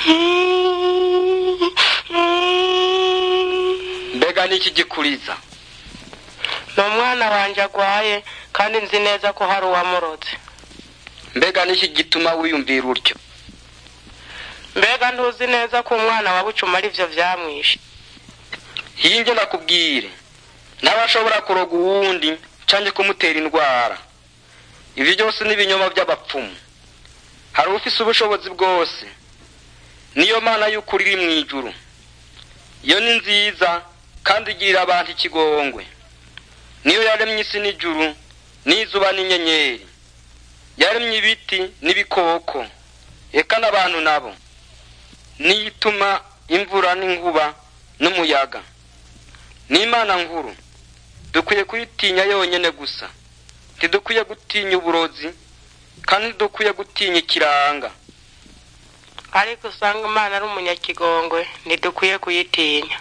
mbega niki gikuriza? ni umwana wanje agwaye kandi nzi neza ko hari uwamurotse. mbega niki gituma wiyumvira utyo? mbega ntuzi neza ko umwana wa Bucuma ari vyo vyamwishe? hinge nakubwire, ntabashobora kuroga uwundi canke kumutera indwara. Ivi byose n'ibinyoma by'abapfumu. Hari ufise ubushobozi bwose, niyo Mana y'ukuri iri mw'ijuru. Iyo ni nziza kandi igirira abantu ikigongwe. Niyo yaremye isi n'ijuru n'izuba n'inyenyeri, yaremye ibiti n'ibikoko, eka n'abantu nabo. Niyo ituma imvura n'inkuba n'umuyaga. Ni Imana nkuru, dukwiye kuyitinya yonyene gusa. Ntidukwiye gutinya uburozi kandi ntidukwiye gutinya ikiranga. ariko usanga Imana ari umunyakigongwe, ntidukwiye kuyitinya.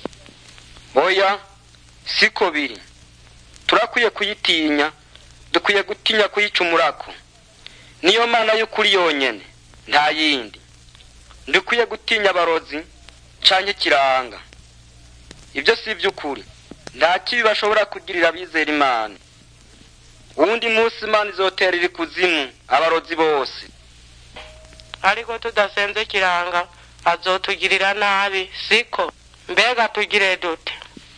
Oya, siko biri. Turakwiye kuyitinya, dukwiye gutinya kuyicumurako. Niyo Mana y'ukuri yonyene, nta yindi. Dukwiye gutinya abarozi canke ikiranga. Ibyo si iby'ukuri. Nta kibi bashobora kugirira abizera Imana. Uwundi munsi Imana izotera iri kuzimu abarozi bose. ariko tudasenze kiranga azotugirira nabi, siko? mbega tugire dute?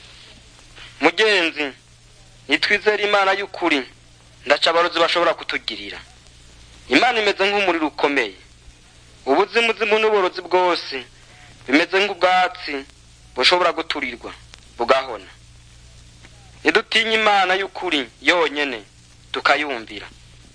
Mugenzi, nitwizera Imana y'ukuri, ndaca abarozi bashobora kutugirira. Imana imeze nk'umuriro ukomeye. Ubuzimu n'uburozi bwose bimeze nk'ubwatsi bushobora guturirwa bugahona. Nidutinya Imana y'ukuri yonyene tukayumvira.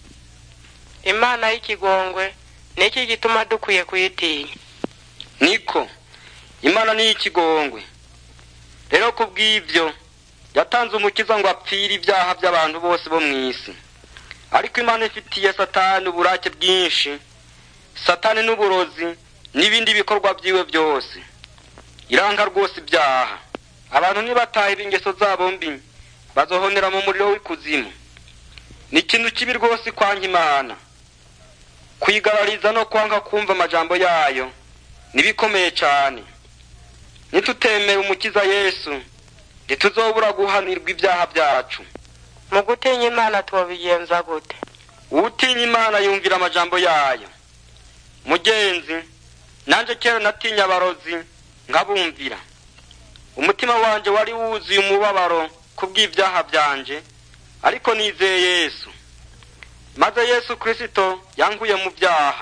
Imana y'ikigongwe niki gituma dukwiye kuyitinya? Niko, Imana ni ikigongwe. Rero kubw'ivyo yatanze umukiza ngo apfire ibyaha by'abantu bose bo mw'isi. Ariko Imana ifitiye Satani uburake bwinshi, Satani n'uburozi n'ibindi bikorwa byiwe byose. Iranga rwose ibyaha. Abantu nibataha ingeso zabo mbi bazohonera mu muriro w'ikuzimu. Ni ikintu kibi rwose kwanga Imana. Kuyigarariza no kwanga kumva amajambo yayo nibikomeye cyane. Nitutemera umukiza Yesu, ntituzobura guhanirwa ibyaha byacu. Mu gutinya Imana tubigenza gute? Utinya Imana yumvira amajambo yayo. Mugenzi, nanje kera natinya abarozi nkabumvira. Umutima wanje wari wuzuye umubabaro kubw'ibyaha byanje, ariko nizeye Yesu. Maze Yesu Kristo yanguye mu byaha,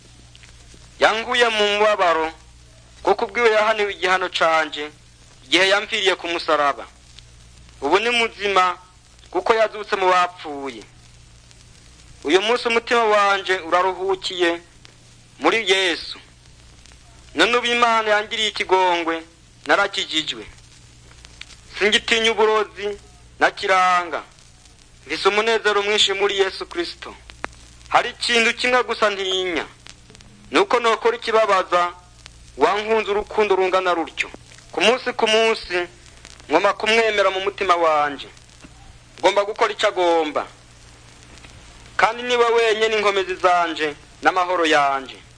yanguye mu mubabaro, kuko ubwiwe yahaniwe igihano canje igihe yamfiriye ku musaraba. Ubu ni muzima kuko yazutse mu bapfuye. Uyu munsi umutima wanje uraruhukiye muri Yesu. None ubu Imana yangiriye ikigongwe, narakijijwe. Singitinya uburozi na kiranga. Mfise umunezero mwinshi muri Yesu Kristo. Hari ikintu kimwe gusa ntinya, nuko nokora ikibabaza wankunze urukundo rungana rutyo. Ku munsi ngomba kumwemera mu mutima wanje. Ngomba gukora icyo agomba. Kandi niwe wenyene inkomezi zanje n'amahoro yanje.